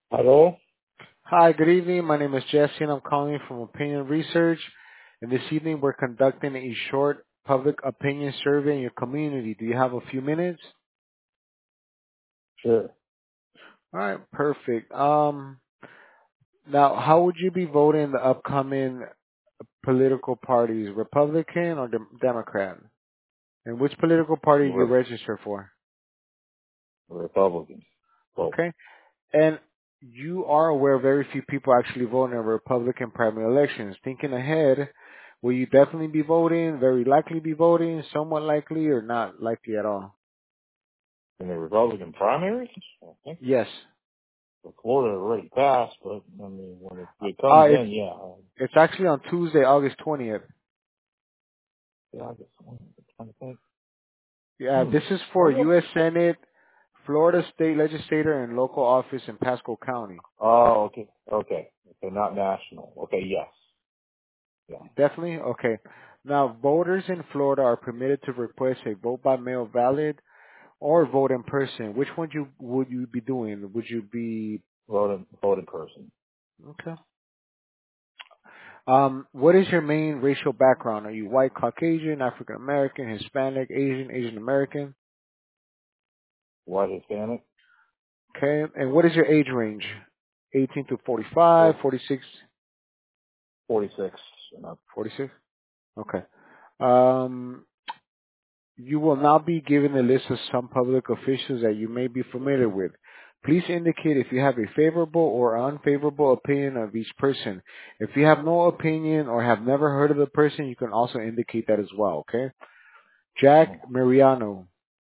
Hello? Hi, good evening. My name is Jesse and I'm calling from Opinion Research. And this evening we're conducting a short public opinion survey in your community. Do you have a few minutes? Sure. All right, perfect. Now, how would you be voting in the upcoming political parties, Republican or Democrat? And which political party you Re- register for? Republicans. Both. Okay. And you are aware very few people actually vote in Republican primary elections. Thinking ahead, will you definitely be voting, very likely be voting, somewhat likely, or not likely at all? In the Republican primaries? I think Yes. Florida already passed, but I mean, when it Uh, comes it's, in, yeah. it's actually on Tuesday, August 20th. Yeah, I guess I'm trying to think. Yeah, this is for I'll go. U.S. Senate, Florida State Legislator, and local office in Pasco County. Oh, okay. Okay. Okay, not national. Okay, yes. Yeah. Definitely? Okay. Now, voters in Florida are permitted to request a vote by mail ballot or vote in person. Which one would you be doing? Would you be Voted person. okay? What is your main racial background? Are you white, Caucasian, African American, Hispanic, Asian, Asian American? White Hispanic. Okay, and what is your age range? 18 to 45, Four- 46, 46 and up. 46? Okay. Um, You will now be given a list of some public officials that you may be familiar with. Please indicate if you have a favorable or unfavorable opinion of each person. If you have no opinion or have never heard of the person, you can also indicate that as well, okay? Jack Mariano.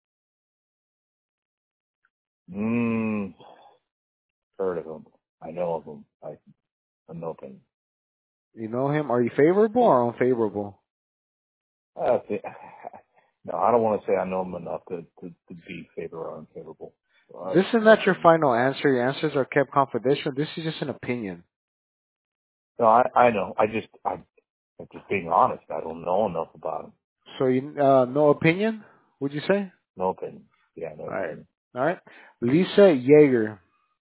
Mm, heard of them. I know of them. I'm no opinion. You know him? Are you favorable or unfavorable? I think, no, I don't want to say I know them enough to be favorable or unfavorable. So This is no not your opinion. final answer. Your answers are kept confidential. This is just an opinion. No, I know. I'm just being honest. I don't know enough about them. So you, no opinion, would you say? No opinion. Yeah, no Alright. opinion. Alright. Lisa Yeager.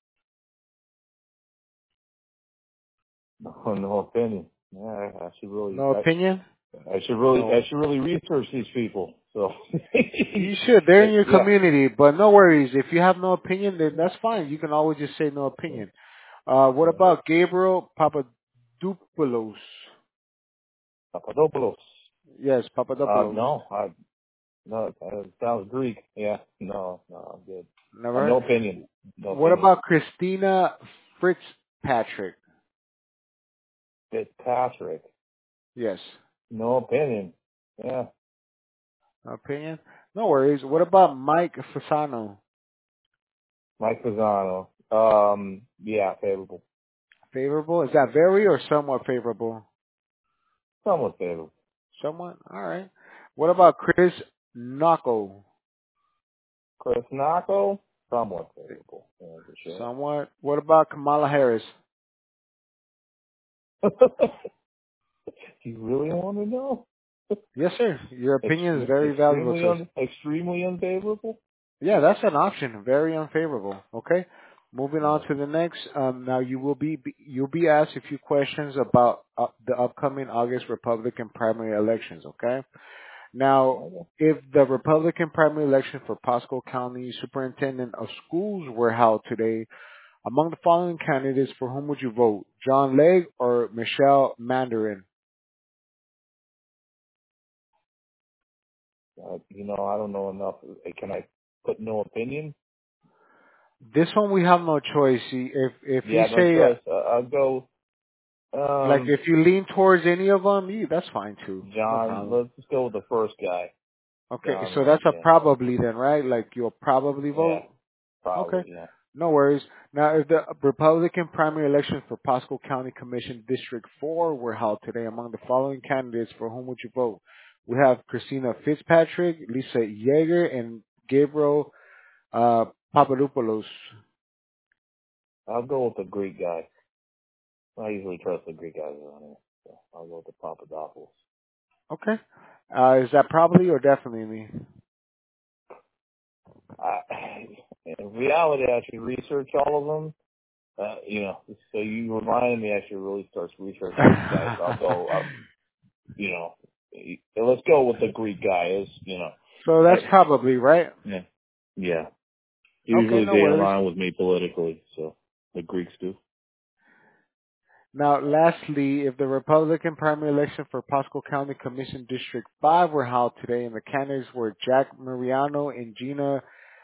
No, no opinion. Yeah, No opinion? I No. should really research these people. So, You should. They're in your yeah, community, but no worries. If you have no opinion, then that's fine. You can always just say no yeah, opinion. What yeah. about Gabriel Papadopoulos? Papadopoulos. Yes, Papadopoulos. No, no, it sounds Greek. Yeah, no, I'm good. Never heard. No opinion. No What opinion. about Christina Fitzpatrick? Fitzpatrick. Yes. No opinion. Yeah. No opinion? No worries. What about Mike Fasano? Mike Pisano. Yeah, favorable. Favorable? Is that very or somewhat favorable? Somewhat favorable. Somewhat? Alright. What about Chris Nocco? Chris Naco. Somewhat favorable. Yeah, for sure. Somewhat. What about Kamala Harris? You really want to know? Yes, sir. Your opinion is very valuable to us. Extremely unfavorable. Yeah, that's an option. Very unfavorable. Okay. Moving on to Okay. the next. Now you'll be asked a few questions about the upcoming August Republican primary elections. Okay. Now, Okay. if the Republican primary election for Pasco County Superintendent of Schools were held today, among the following candidates, for whom would you vote? John Legg or Michelle Mandarin? I don't know enough. Can I put no opinion? This one we have no choice. See, if you Yeah, no say choice. I'll go. like if you lean towards any of them, that's fine too. No John. problem. Let's just go with the first guy. Okay, John so Lake. that's a Yeah. probably then, right? Like you'll probably Yeah. vote. Okay, Probably. Yeah. no worries. Now, if the Republican primary election for Pasco County Commission District 4 were held today, among the following candidates, for whom would you vote? We have Christina Fitzpatrick, Lisa Yeager, and Gabriel Papadopoulos. I'll go with the Greek guy. I usually trust the Greek guys around here. So I'll go with the Papadopoulos. Okay, is that probably or definitely? I, in reality, I should research all of them. So you reminded me I should really start researching these guys. I'll go, let's go with the Greek guy. So that's probably right. Yeah. Yeah. Okay, Usually no they worries. align with me politically, so the Greeks do. Now, lastly, if the Republican primary election for Pasco County Commission District 5 were held today and the candidates were Jack Mariano and Gina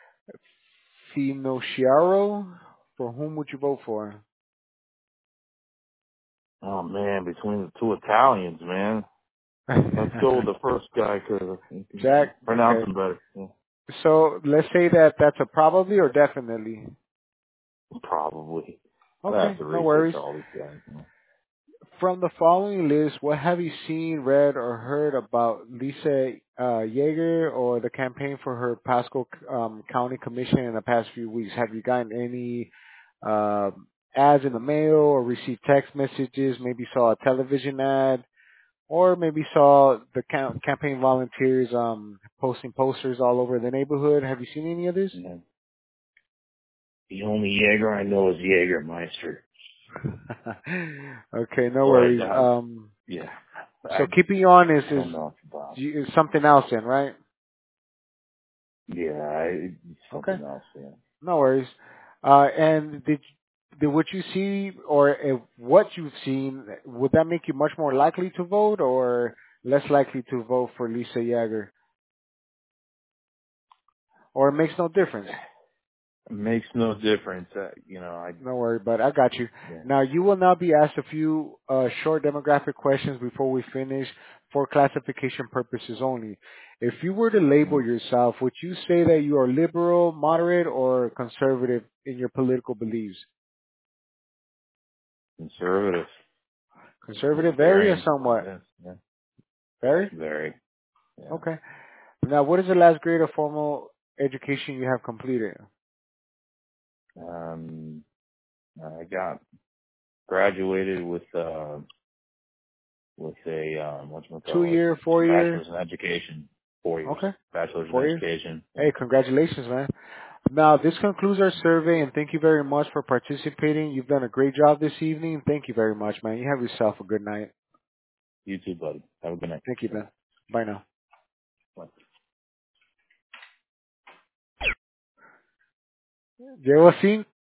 Finocchiaro, for whom would you vote for? Oh man, between the two Italians, man. Let's go with the first guy because I can Jack, pronounce okay. him better. Yeah. So let's say that that's a probably or definitely. Probably. I have Okay, to no research worries. all these guys. From the following list, what have you seen, read, or heard about Lisa Yeager or the campaign for her Pasco County Commission in the past few weeks? Have you gotten any ads in the mail or received text messages? Maybe saw a television ad, or maybe saw the campaign volunteers posting posters all over the neighborhood. Have you seen any of this? Yeah. The only Jaeger I know is Jägermeister. Okay, no But worries. yeah, So keeping you honest I don't know about. is something else then, right? Yeah, it's Okay, something else. Yeah. no worries. And did what you see or if what you've seen, would that make you much more likely to vote or less likely to vote for Lisa Jagger? Or it makes no difference? It makes no difference. No worry, but I got you. Yeah. Now you will now be asked a few short demographic questions before we finish for classification purposes only. If you were to label yourself, would you say that you are liberal, moderate, or conservative in your political beliefs? Conservative. Conservative, very or Libertarian, I somewhat? guess. Yeah. Very? Very. Yeah. Okay. Now what is the last grade of formal education you have completed? I got graduated with a whatchamacallit, 2 year, 4 year? bachelor's in education, 4 years, Okay. bachelor's in 4 years? education. Yeah. Hey, congratulations, man. Now, this concludes our survey, and thank you very much for participating. You've done a great job this evening. Thank you very much, man. You have yourself a good night. You too, buddy. Have a good night. Thank you, man. Bye now. Bye. Llevo 5.